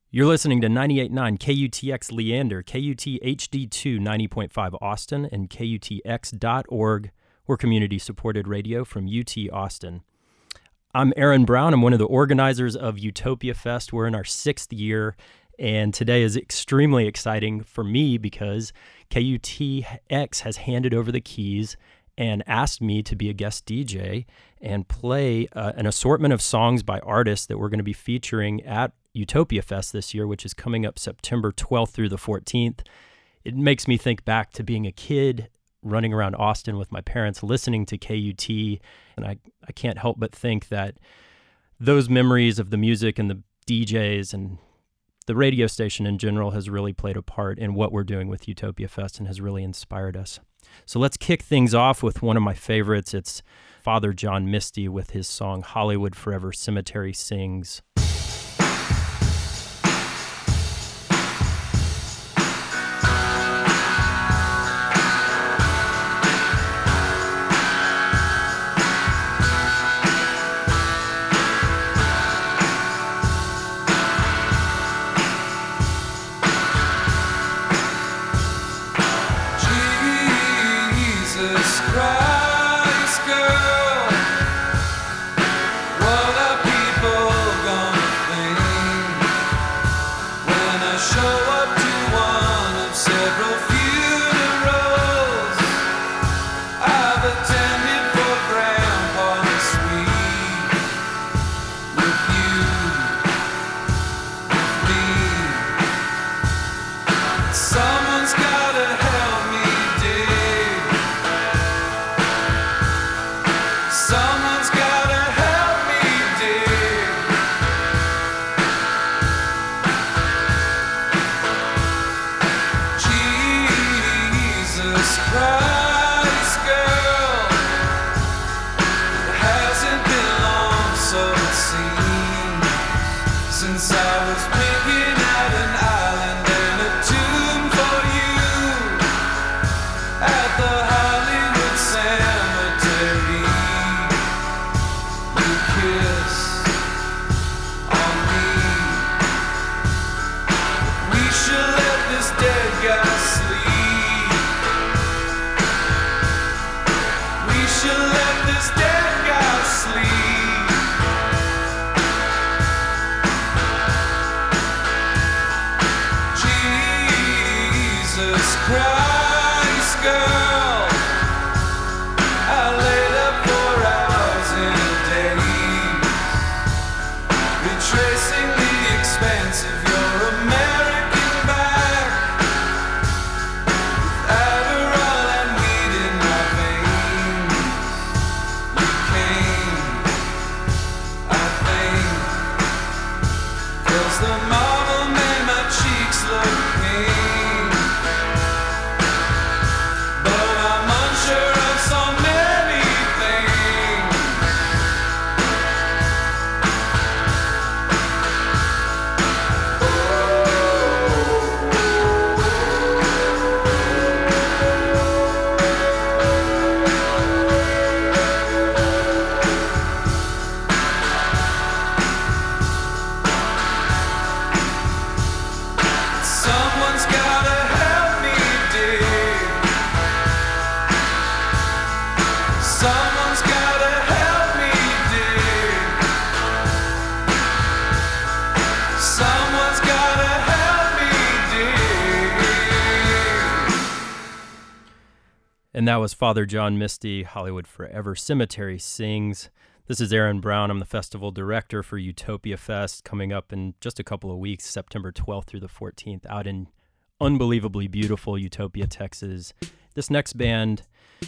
You're listening to 98.9 KUTX Leander, KUT HD2 90.5 Austin, and KUTX.org. We're community-supported radio from UT Austin. I'm Aaron Brown. I'm one of the organizers of Utopia Fest. We're in our 6th year, and today is extremely exciting for me because KUTX has handed over the keys and asked me to be a guest DJ and play an assortment of songs by artists that we're going to be featuring at Utopia Fest this year, which is coming up September 12th through the 14th. It makes me think back to being a kid running around Austin with my parents listening to KUT, and I can't help but think that those memories of the music and the DJs and the radio station in general has really played a part in what we're doing with Utopia Fest and has really inspired us. So let's kick things off with one of my favorites. It's Father John Misty with his song Hollywood Forever Cemetery Sings. And that was Father John Misty, Hollywood Forever Cemetery Sings. This is Aaron Brown. I'm the festival director for Utopia Fest, coming up in just a couple of weeks, September 12th through the 14th, out in unbelievably beautiful Utopia, Texas. This next band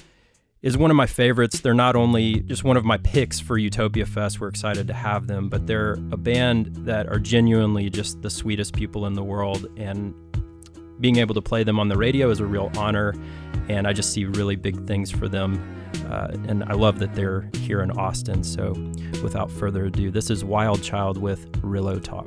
is one of my favorites. They're not only just one of my picks for Utopia Fest, we're excited to have them, but they're a band that are genuinely just the sweetest people in the world, and being able to play them on the radio is a real honor, and I just see really big things for them, and I love that they're here in Austin. So without further ado, this is Wild Child with Rillo Talk.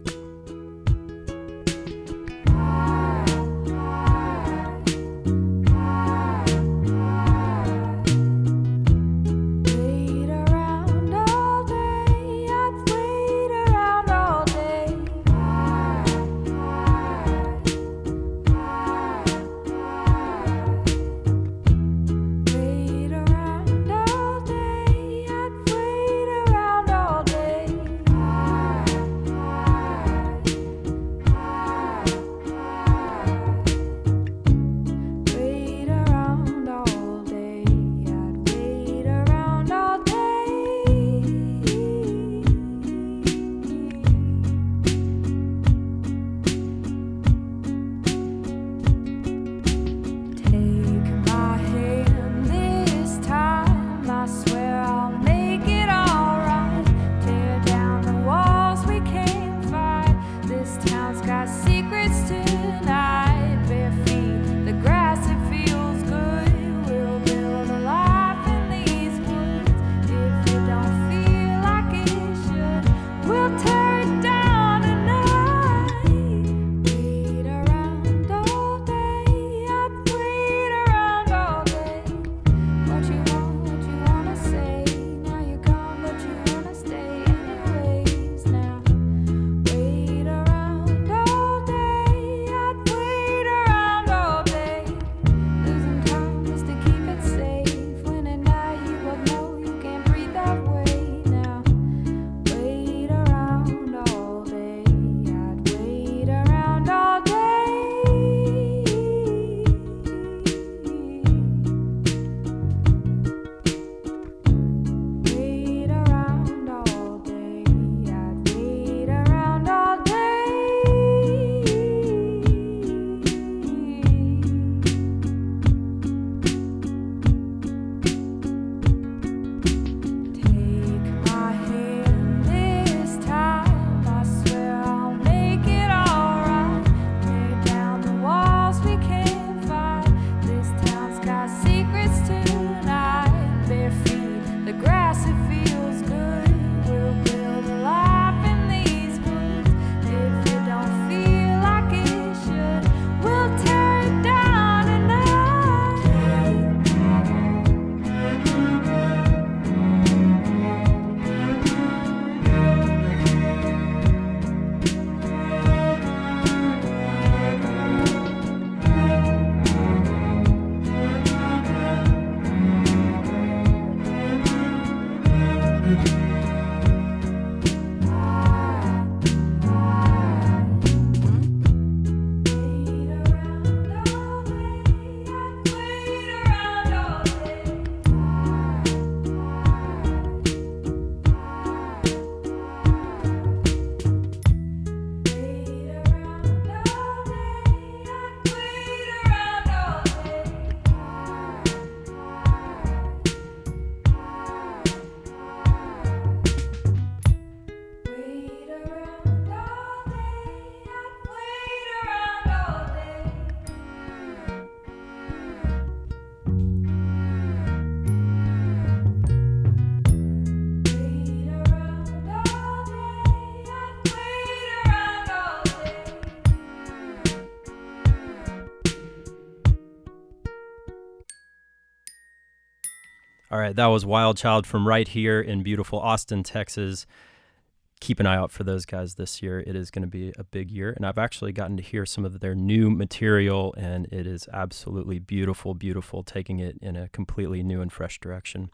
All right, that was Wild Child from right here in beautiful Austin, Texas. Keep an eye out for those guys this year. It is going to be a big year, and I've actually gotten to hear some of their new material, and it is absolutely beautiful, taking it in a completely new and fresh direction.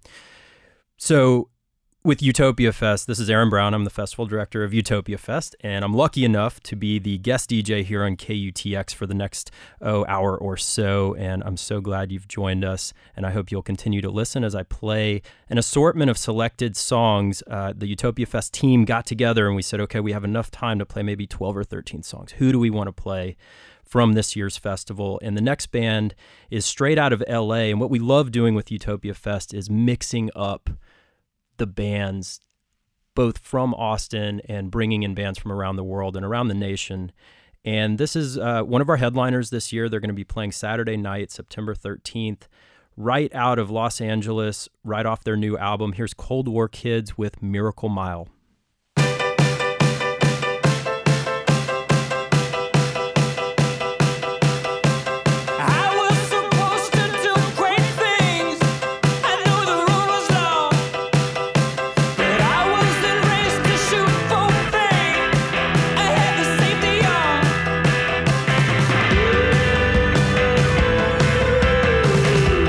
So with Utopia Fest, this is Aaron Brown. I'm the festival director of Utopia Fest, and I'm lucky enough to be the guest DJ here on KUTX for the next hour or so, and I'm so glad you've joined us, and I hope you'll continue to listen as I play an assortment of selected songs. The Utopia Fest team got together, and we said, okay, we have enough time to play maybe 12 or 13 songs. Who do we want to play from this year's festival? And the next band is straight out of LA, and what we love doing with Utopia Fest is mixing up the bands both from Austin and bringing in bands from around the world and around the nation. And this is one of our headliners this year. They're going to be playing Saturday night, September 13th, right out of Los Angeles, right off their new album. Here's Cold War Kids with Miracle Mile.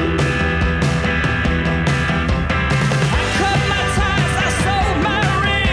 Cut my ties, I sold my ring.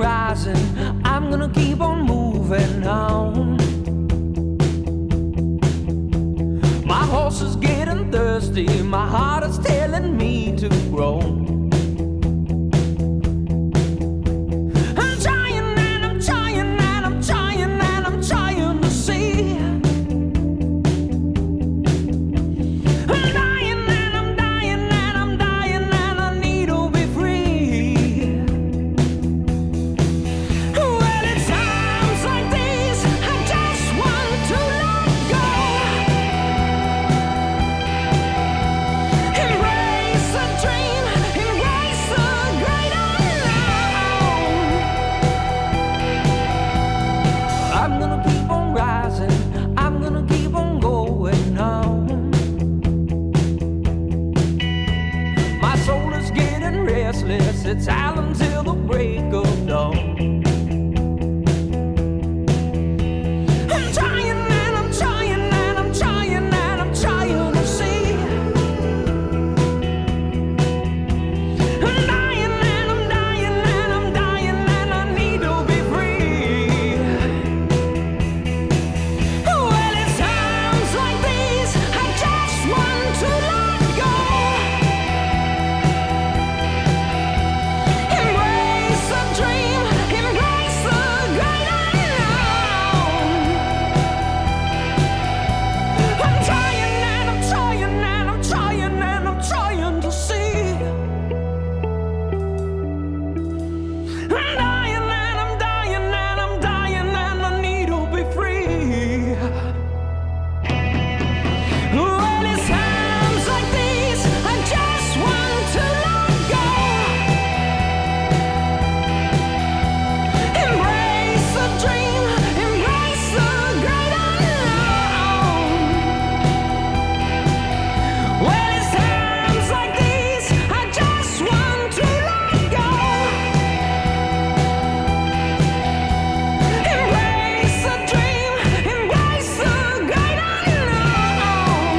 rising, I'm gonna keep on moving on. My horse is getting thirsty, my heart is telling me to grow. I'm trying and I'm trying and I'm trying and I'm trying to see. I'm dying and I'm dying and I'm dying and I need to be free. Well, it's times like these I just want to let go. Embrace the dream, embrace the great unknown. I'm gonna keep on rising, I'm gonna keep on going on. My soul is getting restless, it's howling till the break of dawn. I'm trying and I'm trying and I'm trying and I'm trying to see. I'm dying and I'm dying and I'm dying and I need to be free. Well, it's times like these I just want to let go. Embrace the dream, embrace the great unknown. I'm trying and I'm trying and I'm trying and I'm trying to see. I'm dying and I'm dying and I'm dying and I need to be free. Well, it's times like these I just want to let go. Embrace the dream, embrace the great unknown. Well, it's times like these I just want to let go. Embrace the dream, embrace the great unknown.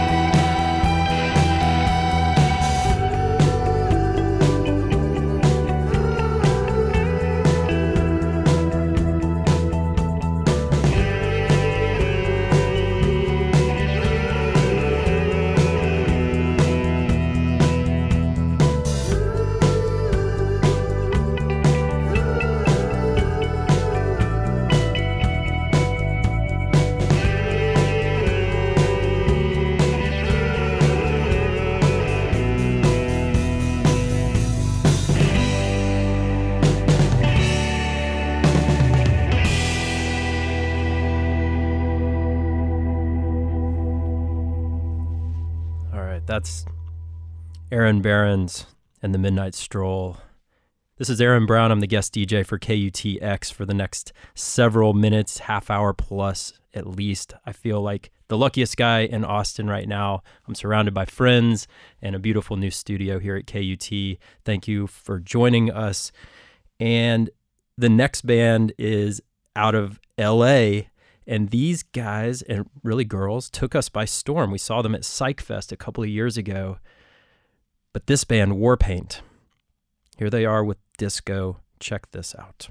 All right, that's Aaron Behrens and the Midnight Stroll. This is Aaron Brown. I'm the guest DJ for KUTX for the next several minutes, half hour plus at least. I feel like the luckiest guy in Austin right now. I'm surrounded by friends and a beautiful new studio here at KUT. Thank you for joining us. And the next band is out of LA. And these guys, and really girls, took us by storm. We saw them at PsychFest a couple of years ago. But this band, Warpaint, here they are with Disco. Check this out.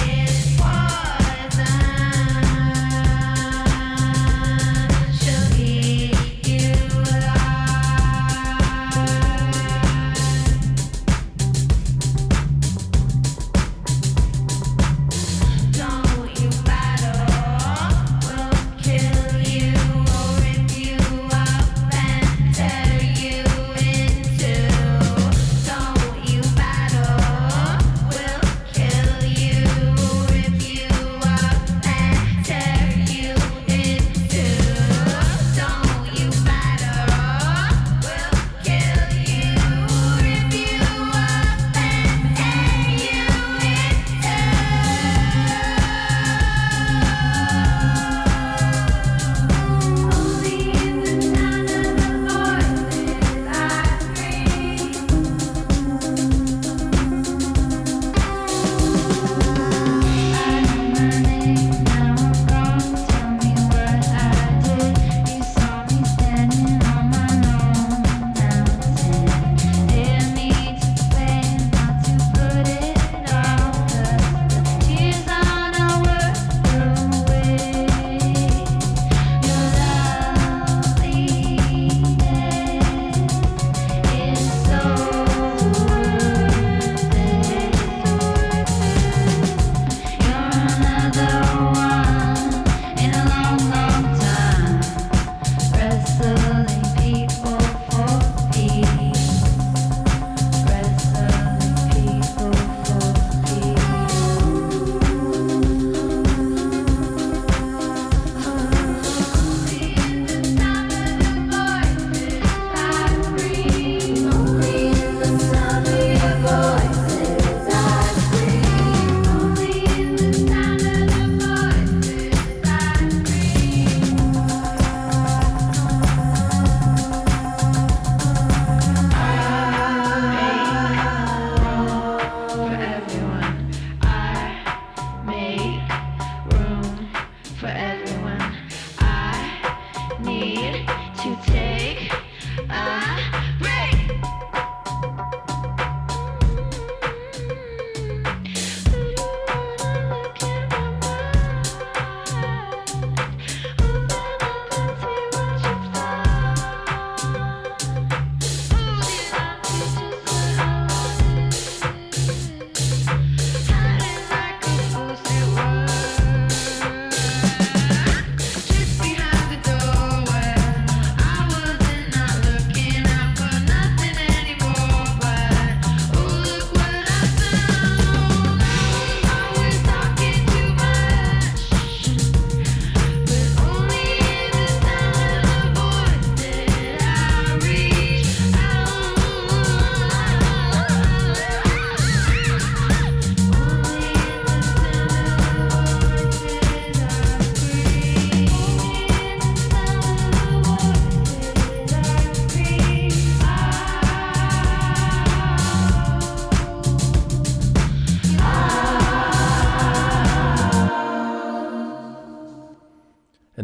She'll eat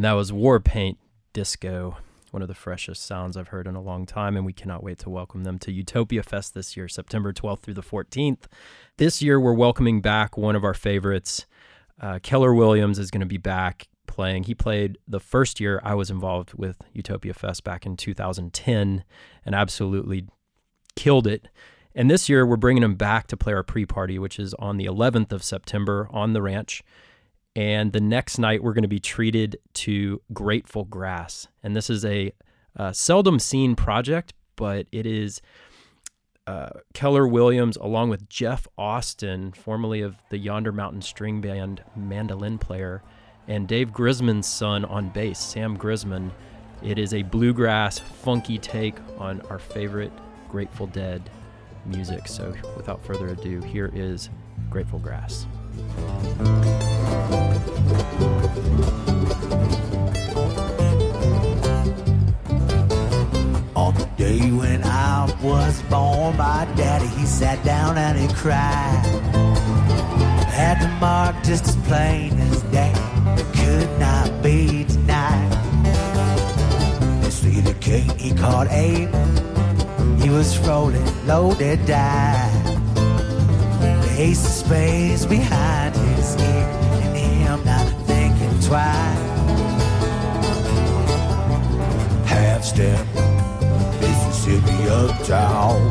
And that was Warpaint Disco, one of the freshest sounds I've heard in a long time, and we cannot wait to welcome them to Utopia Fest this year, September 12th through the 14th. This year, we're welcoming back one of our favorites. Keller Williams is going to be back playing. He played the first year I was involved with Utopia Fest back in 2010 and absolutely killed it. And this year, we're bringing him back to play our pre-party, which is on the 11th of September on the ranch. And the next night, we're going to be treated to Grateful Grass. And this is a seldom seen project, but it is Keller Williams along with Jeff Austin, formerly of the Yonder Mountain String Band mandolin player, and Dave Grisman's son on bass, Sam Grisman. It is a bluegrass, funky take on our favorite Grateful Dead music. So without further ado, here is Grateful Grass. On the day when I was born, my daddy, he sat down and he cried. Had the mark just as plain as day, could not be denied. You see the king, he called Abe, he was rolling, loaded, died. The ace of spades behind his ear, and him not thinking twice. Half step, Mississippi uptown,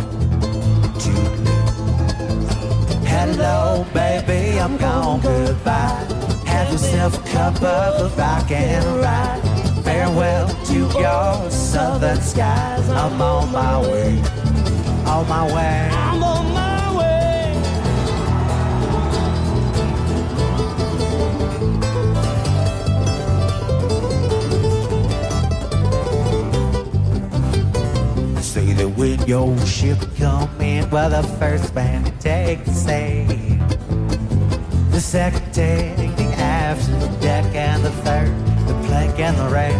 hello, baby, I'm gone, goodbye. Have yourself a cup of rock and ride. Farewell to your southern skies. I'm on my way, on my way. I'm on my way. Say that when your ship come in, well, the first man to take the sail, the second take the aft and the deck, and the third the plank and the rail.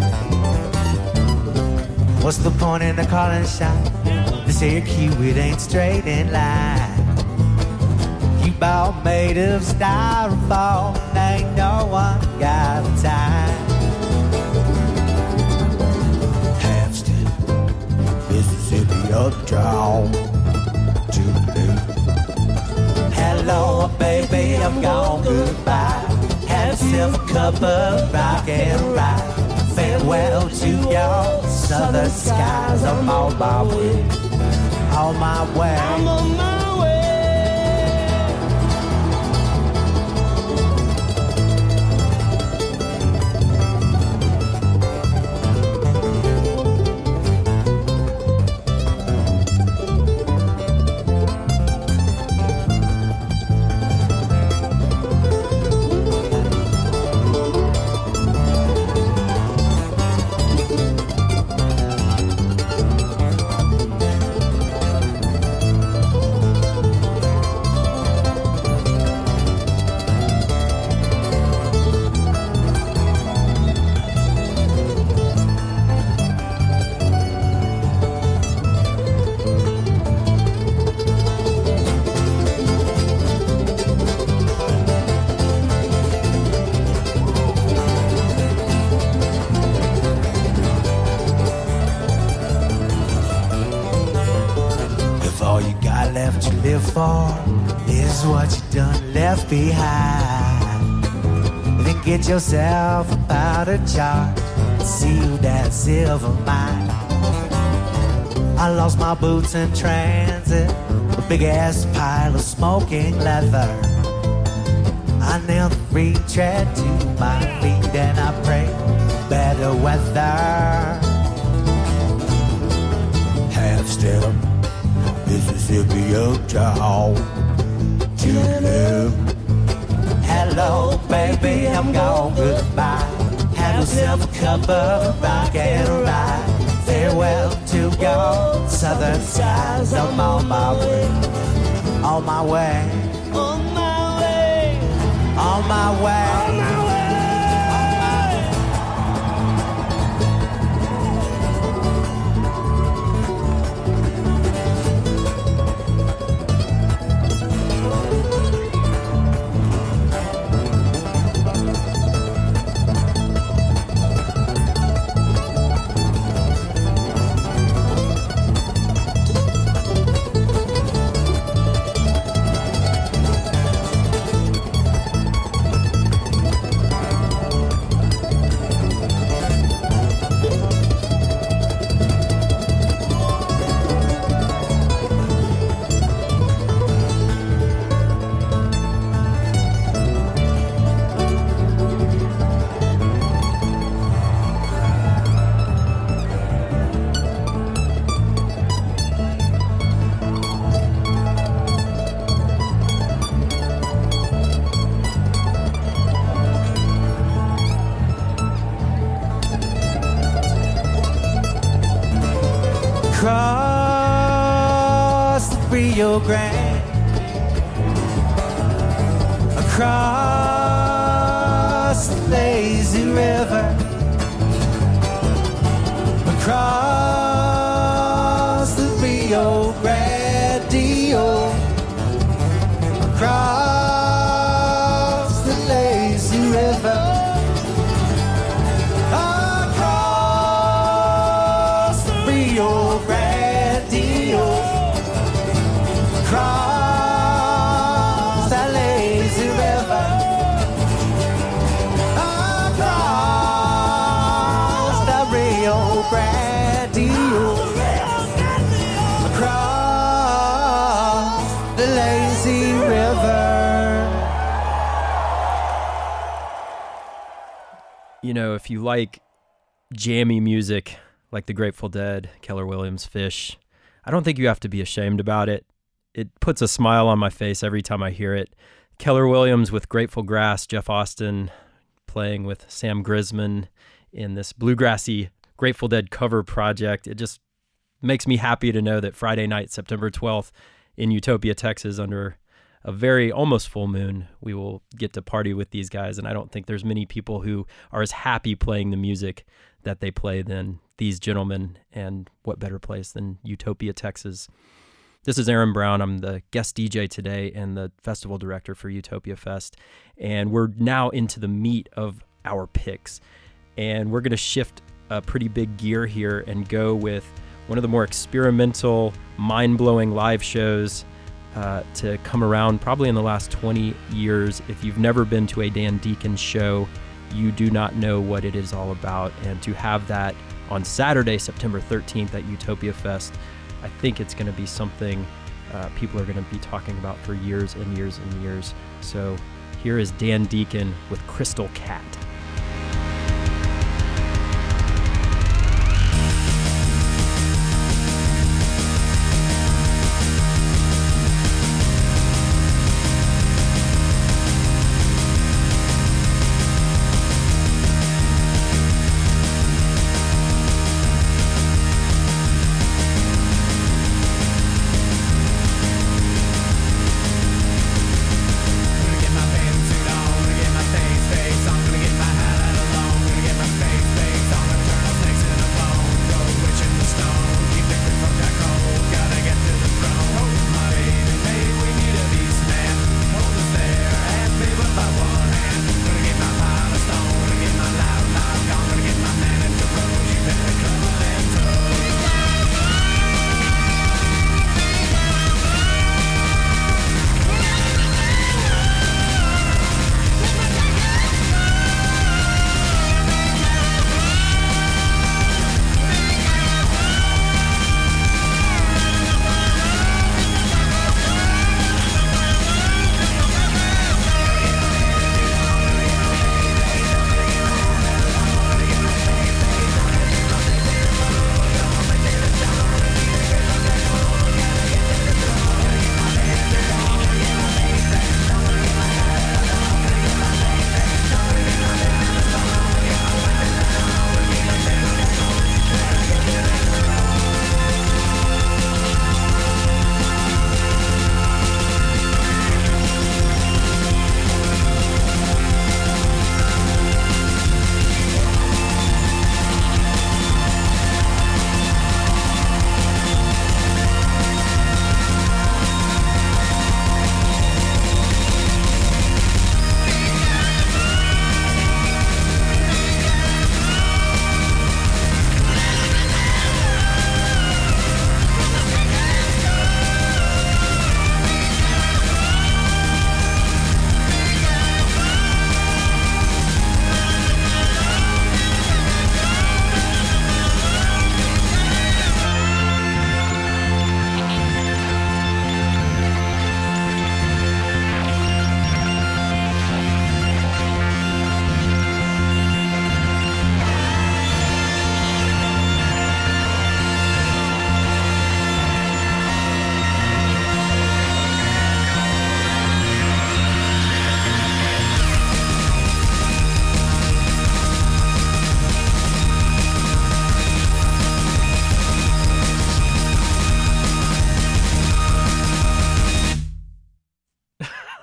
What's the point in the calling shot? This here cue, it ain't straight in line. You all made of styrofoam, ain't no one got time. Hampstead, Mississippi uptown, hello, baby, I'm gone, goodbye. Have yourself a cup of rock and ride. Farewell to your southern skies. I'm on my way, on my way. I'm on my way. Is what you done left behind. Then get yourself a powder jar, seal that silver mine. I lost my boots in transit, a big ass pile of smoking leather. I nailed the retread to my feet and I pray better weather. Half step, Mississippi uptown, to live. Hello, baby, I'm gone, goodbye. Have yourself a cup of rock and ride. Farewell to your southern skies. I'm on my way, on my way, on my way, on my way, on my way. across the Rio Grande, across the lazy river, across the Rio Grande, across the lazy river, across the Rio Grande, across that lazy river, across the Rio Grande, across the lazy river. You know, if you like jammy music like the Grateful Dead, Keller Williams, Fish, I don't think you have to be ashamed about it. It puts a smile on my face every time I hear it. Keller Williams with Grateful Grass, Jeff Austin playing with Sam Grisman in this bluegrassy Grateful Dead cover project. It just makes me happy to know that Friday night, September 12th, in Utopia, Texas, under a very almost full moon, we will get to party with these guys. And I don't think there's many people who are as happy playing the music that they play than these gentlemen. And what better place than Utopia, Texas? This is Aaron Brown. I'm the guest DJ today and the festival director for Utopia Fest. And we're now into the meat of our picks. And we're going to shift a pretty big gear here and go with one of the more experimental, mind-blowing live shows to come around probably in the last 20 years. If you've never been to a Dan Deacon show, you do not know what it is all about. And to have that on Saturday, September 13th at Utopia Fest, I think it's going to be something people are going to be talking about for years and years and years. So here is Dan Deacon with Crystal Cat. Get my pants suit on, get my face, I'm gonna get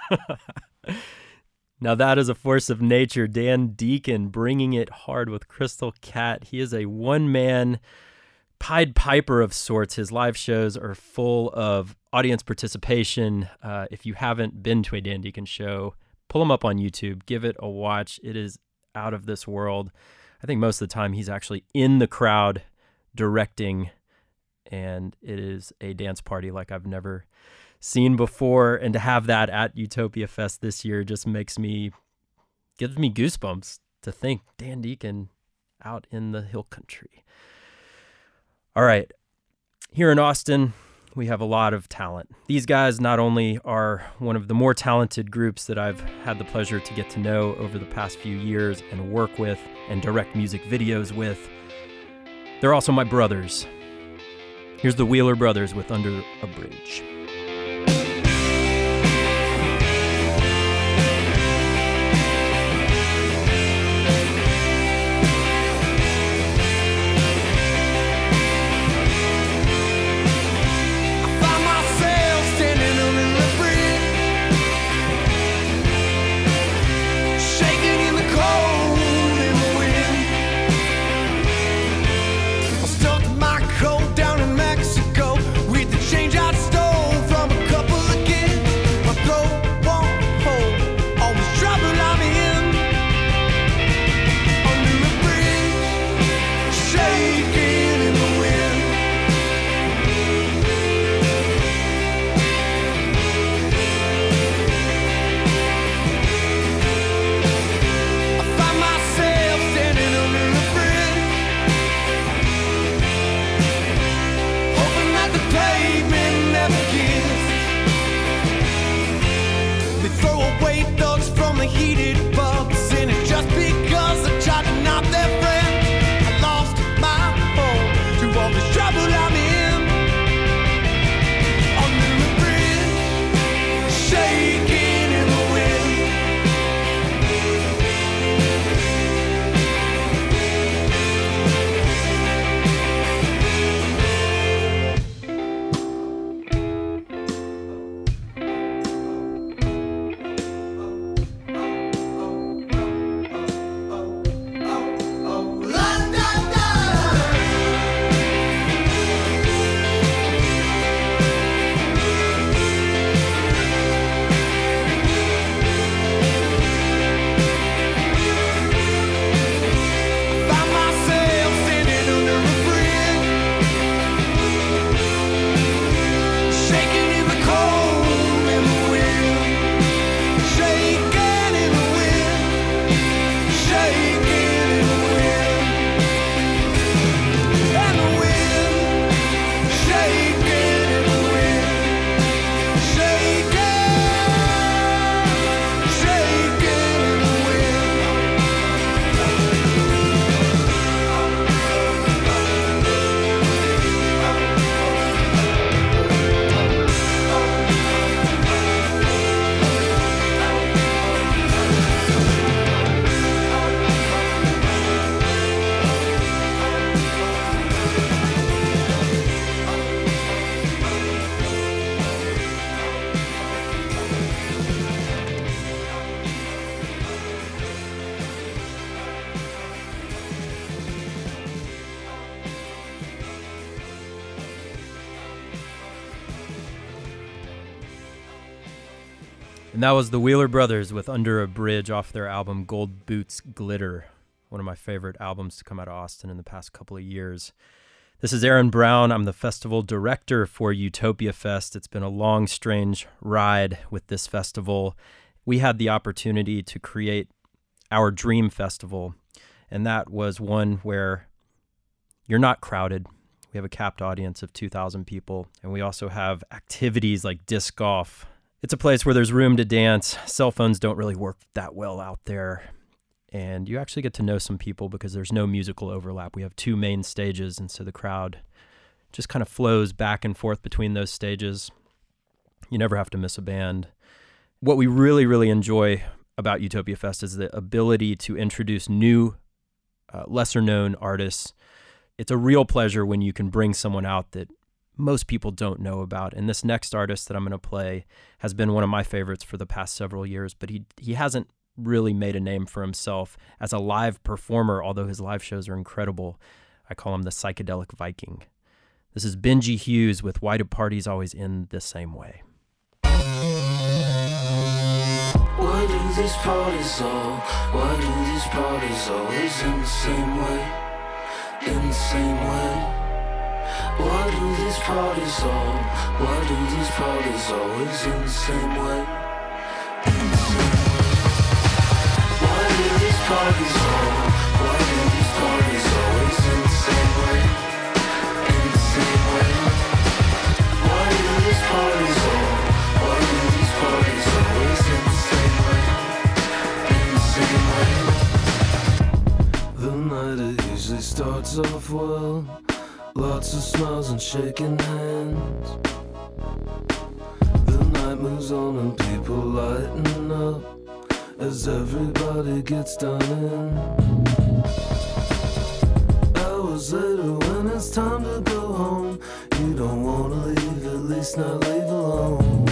Now that is a force of nature. Dan Deacon bringing it hard with Crystal Cat. He is a one-man Pied Piper of sorts. His live shows are full of audience participation. If you haven't been to a Dan Deacon show, pull him up on YouTube. Give it a watch. It is out of this world. I think most of the time he's actually in the crowd directing, and it is a dance party like I've never seen before. And to have that at Utopia Fest this year just gives me goosebumps to think Dan Deacon out in the hill country. All right, here in Austin, we have a lot of talent. These guys not only are one of the more talented groups that I've had the pleasure to get to know over the past few years and work with and direct music videos with, they're also my brothers. Here's the Wheeler Brothers with Under a Bridge. Down in Mexico with the change I stole from a couple of And that was the Wheeler Brothers with Under a Bridge off their album Gold Boots Glitter, one of my favorite albums to come out of Austin in the past couple of years. This is Aaron Brown. I'm the festival director for Utopia Fest. It's been a long, strange ride with this festival. We had the opportunity to create our dream festival, and that was one where you're not crowded. We have a capped audience of 2,000 people, and we also have activities like disc golf. It's a place where there's room to dance. Cell phones don't really work that well out there, and you actually get to know some people because there's no musical overlap. We have two main stages, and so the crowd just kind of flows back and forth between those stages. You never have to miss a band. What we really, really enjoy about Utopia Fest is the ability to introduce new, lesser-known artists. It's a real pleasure when you can bring someone out that most people don't know about. And this next artist that I'm going to play has been one of my favorites for the past several years, but he hasn't really made a name for himself as a live performer, although his live shows are incredible. I call him the Psychedelic Viking. This is Benji Hughes with Why Do Parties Always End the Same Way? Why do these parties always end the same way? In the same way? Why do these parties always end the same way? In the same way? Why do these parties always end the same way? In the same way? Why do these parties always end the same way? In the same way? The night it usually starts off well, lots of smiles and shaking hands. The night moves on and people lighten up as everybody gets done in. Hours later when it's time to go home, you don't wanna leave, at least not leave alone.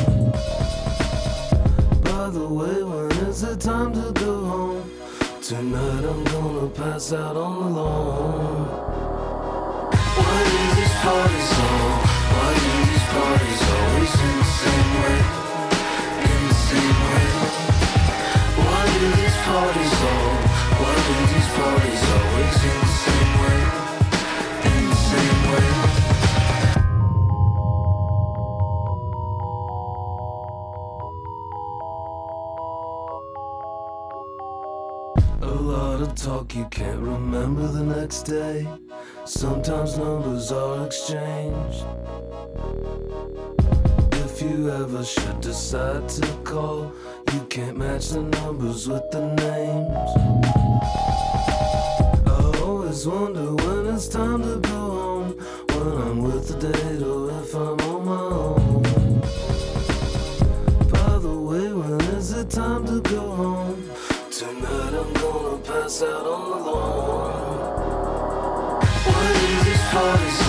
By the way, when is it time to go home? Tonight I'm gonna pass out on the lawn. Why do these parties always end the same way? In the same way? Why do these parties always end the same way? In the same way? A lot of talk you can't remember the next day. Sometimes numbers are exchanged. If you ever should decide to call, you can't match the numbers with the names. I always wonder when it's time to go home, when I'm with the date or if I'm on my own. By the way, when is it time to go home? Tonight I'm gonna pass out on the lawn. Why do these parties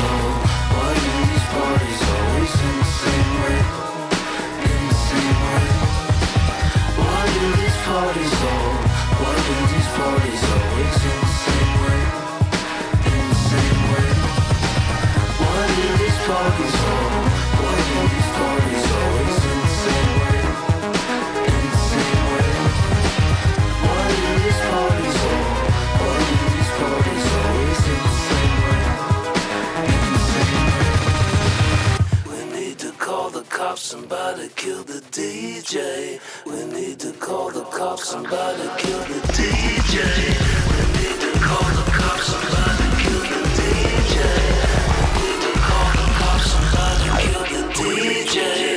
always end the same way? In the same way? Why do these parties always end the same way? In the same way? Why do these parties always end the same way? In the same way? Why do these parties always end the same way? In the same way? We need to call the cops, somebody killed the DJ. We need to call the cops, somebody killed the DJ. We need to call the cops, somebody killed the DJ. We need to call the cops, somebody killed the DJ.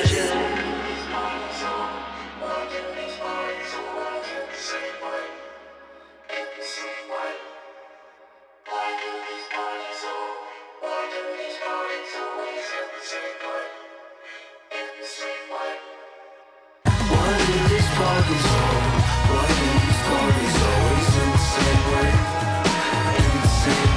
Why do these parties always end the same way? In the same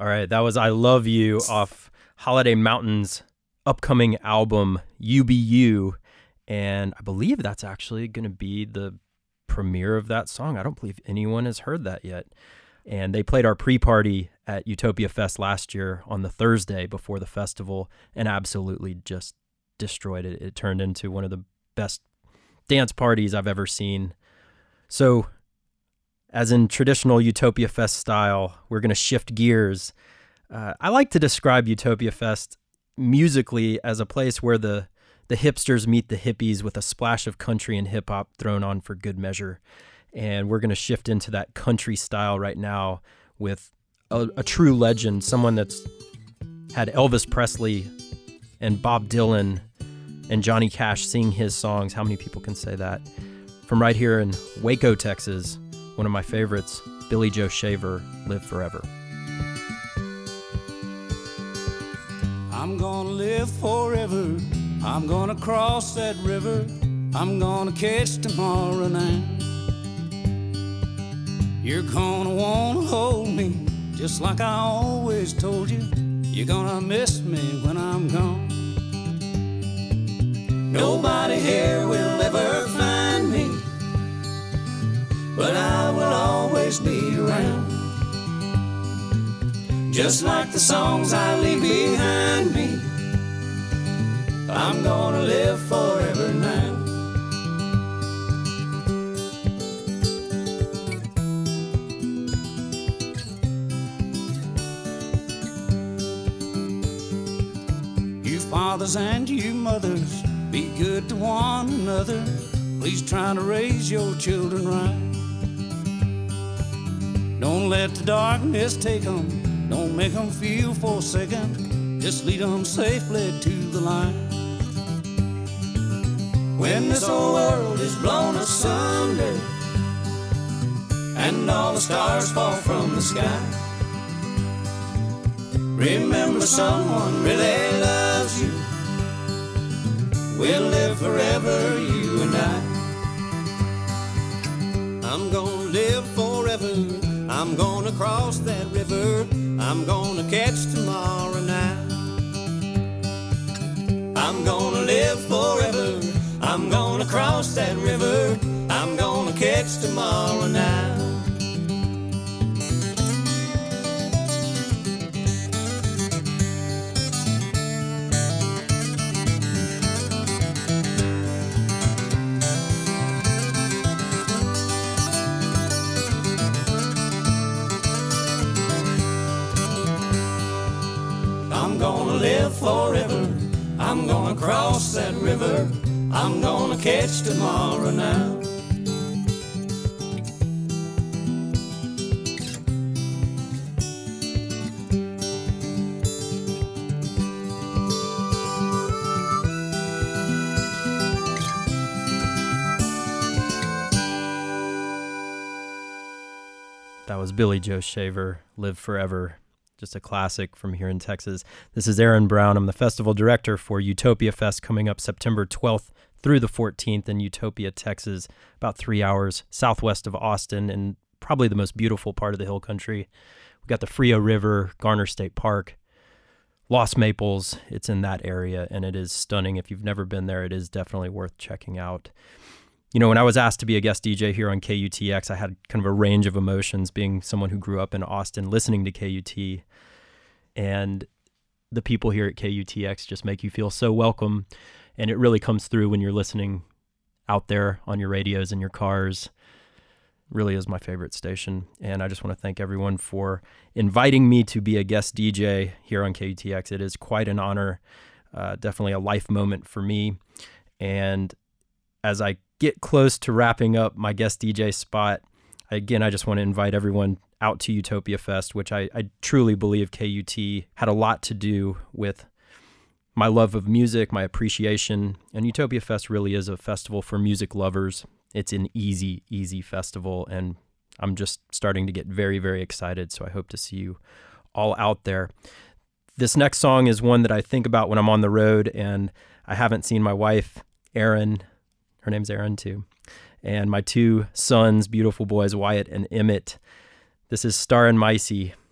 right, that was I Love You off Holiday Mountain's upcoming album, UBU, and I believe that's actually going to be the premiere of that song. I don't believe anyone has heard that yet. And they played our pre-party at Utopia Fest last year on the Thursday before the festival and absolutely just destroyed it. It turned into one of the best dance parties I've ever seen. So, as in traditional Utopia Fest style, we're going to shift gears. I like to describe Utopia Fest musically as a place where the hipsters meet the hippies with a splash of country and hip-hop thrown on for good measure. And we're going to shift into that country style right now with a true legend, someone that's had Elvis Presley and Bob Dylan and Johnny Cash sing his songs. How many people can say that? From right here in Waco, Texas, one of my favorites, Billy Joe Shaver, Live Forever. I'm gonna live forever. I'm gonna cross that river. I'm gonna catch tomorrow night. You're gonna wanna hold me just like I always told you. You're gonna miss me when I'm gone. Nobody here will ever find me, but I will always be around. Just like the songs I leave behind me, I'm gonna live forever now. You fathers and you mothers, be good to one another. Please try to raise your children right. Don't let the darkness take them. Don't make them feel forsaken. Just lead them safely to the light. When this whole world is blown asunder and all the stars fall from the sky, remember someone really loves you. We'll live forever, you and I. I'm gonna live forever. I'm gonna cross that river. I'm gonna catch tomorrow night. I'm gonna live forever. I'm gonna cross that river. I'm gonna catch tomorrow night. I'm gonna live forever. I'm gonna cross that river. I'm gonna catch tomorrow now. That was Billy Joe Shaver, Live Forever. Just a classic from here in Texas. This is Aaron Brown. I'm the festival director for Utopia Fest coming up September 12th through the 14th in Utopia, Texas, about 3 hours southwest of Austin and probably the most beautiful part of the hill country. We've got the Frio River, Garner State Park, Lost Maples. It's in that area and it is stunning. If you've never been there, it is definitely worth checking out. You know, when I was asked to be a guest DJ here on KUTX, I had kind of a range of emotions being someone who grew up in Austin listening to KUT. And the people here at KUTX just make you feel so welcome. And it really comes through when you're listening out there on your radios in your cars. It really is my favorite station. And I just want to thank everyone for inviting me to be a guest DJ here on KUTX. It is quite an honor, definitely a life moment for me. And as I get close to wrapping up my guest DJ spot, I just want to invite everyone out to Utopia Fest, which I truly believe KUT had a lot to do with my love of music, my appreciation. And Utopia Fest really is a festival for music lovers. It's an easy, easy festival. And I'm just starting to get very, very excited. So I hope to see you all out there. This next song is one that I think about when I'm on the road and I haven't seen my wife, Erin. Her name's Erin too. And my two sons, beautiful boys, Wyatt and Emmett. This is Star and Micey.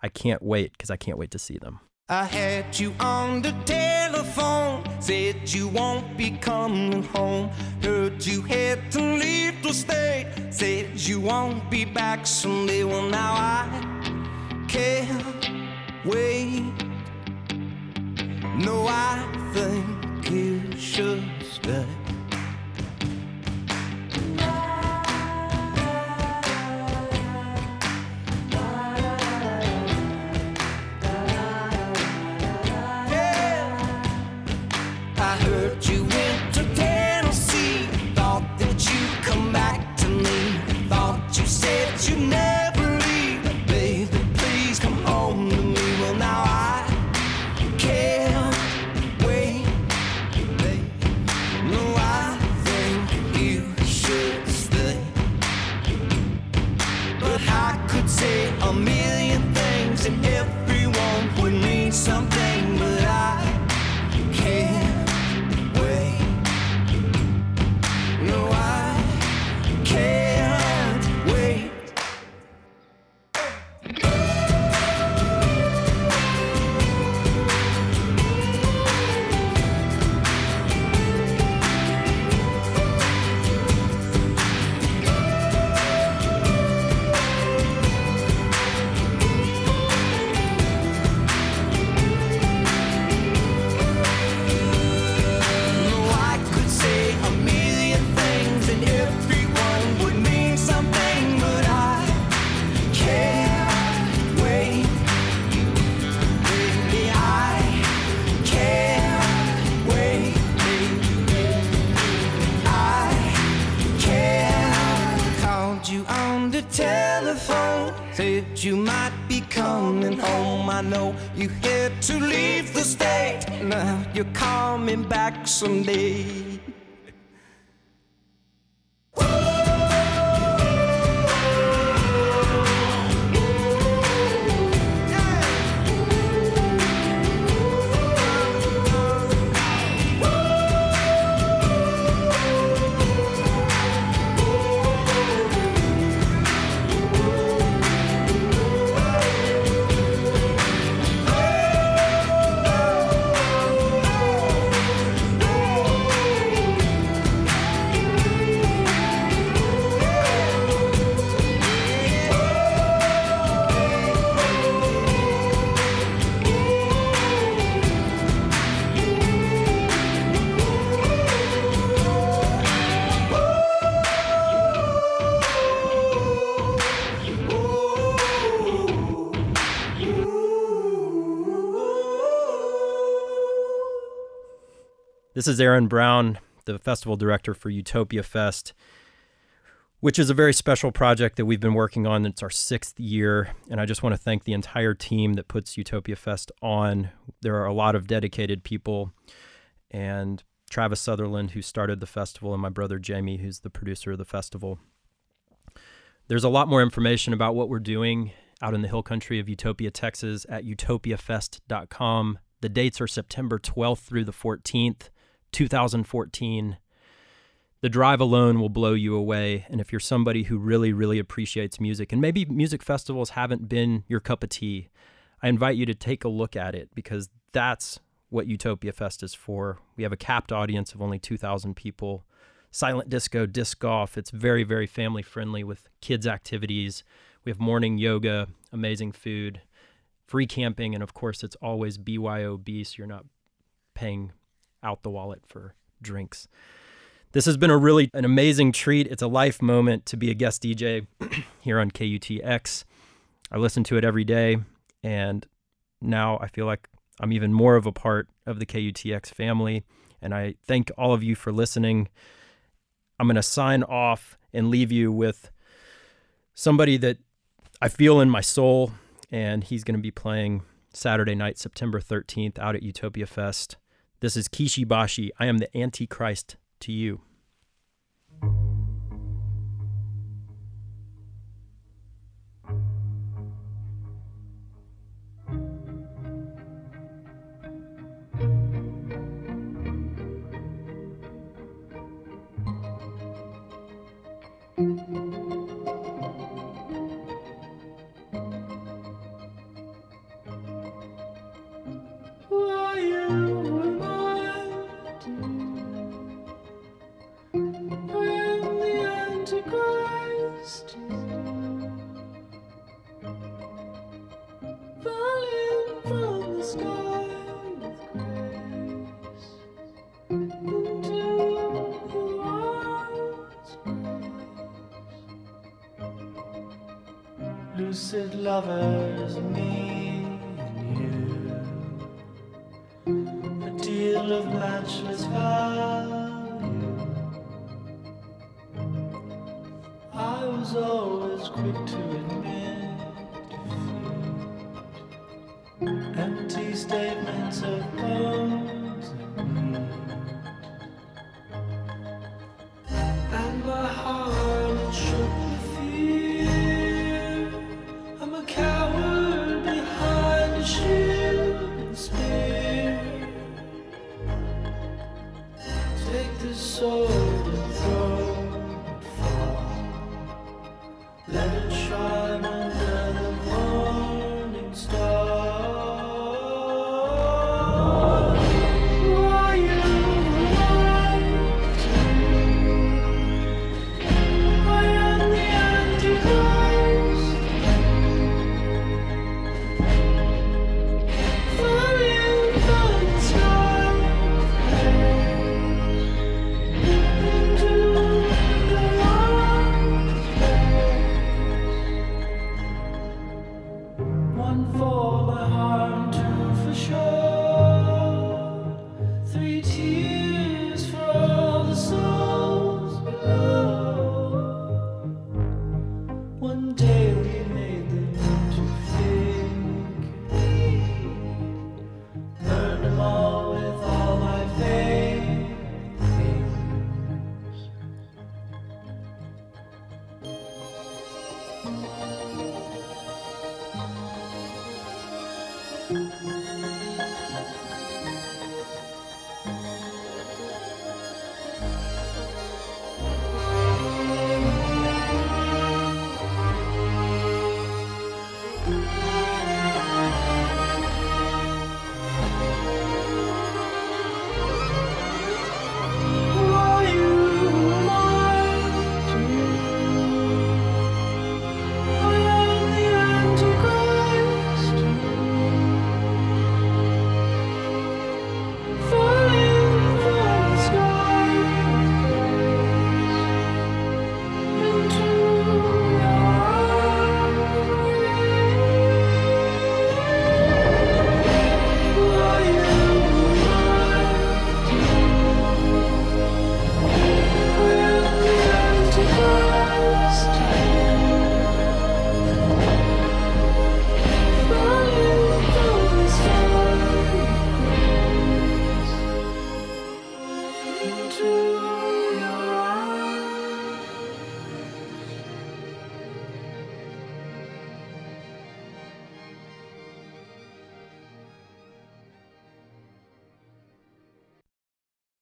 I can't wait because I can't wait to see them. I had you on the telephone, said you won't be coming home. Heard you had to leave the state, said you won't be back someday. Well, now I can't wait. No, I think you should stay. I heard you went to Tennessee, thought that you'd come back to me, thought you said you'd never leave. Baby, please come home to me. Well, now I can't wait. No, I think you should stay. But I could say a million things and everyone would mean something, but I can't. No, I can't wait. You might be coming home. I know you had to leave the state. Now you're coming back someday. This is Aaron Brown, the festival director for Utopia Fest, which is a very special project that we've been working on. It's our 6th year, and I just want to thank the entire team that puts Utopia Fest on. There are a lot of dedicated people, and Travis Sutherland, who started the festival, and my brother Jamie, who's the producer of the festival. There's a lot more information about what we're doing out in the hill country of Utopia, Texas at utopiafest.com. The dates are September 12th through the 14th. 2014. The drive alone will blow you away. And if you're somebody who really, really appreciates music, and maybe music festivals haven't been your cup of tea, I invite you to take a look at it, because that's what Utopia Fest is for. We have a capped audience of only 2,000 people. Silent disco, disc golf. It's very, very family friendly with kids activities. We have morning yoga, amazing food, free camping, and of course it's always BYOB, so you're not paying out the wallet for drinks. This has been an amazing treat. It's a life moment to be a guest DJ here on KUTX. I listen to it every day, and now I feel like I'm even more of a part of the KUTX family, and I thank all of you for listening. I'm going to sign off and leave you with somebody that I feel in my soul, and he's going to be playing Saturday night, September 13th, out at Utopia Fest. This is Kishi Bashi. I am the Antichrist to you. lucid lovers, me and you, a deal of matchless value. I was always quick to admit defeat, empty statements of bones and meat, and my heart it shook with fear. I'm a coward behind a shield and spear. Take this sword and throw it far. Let it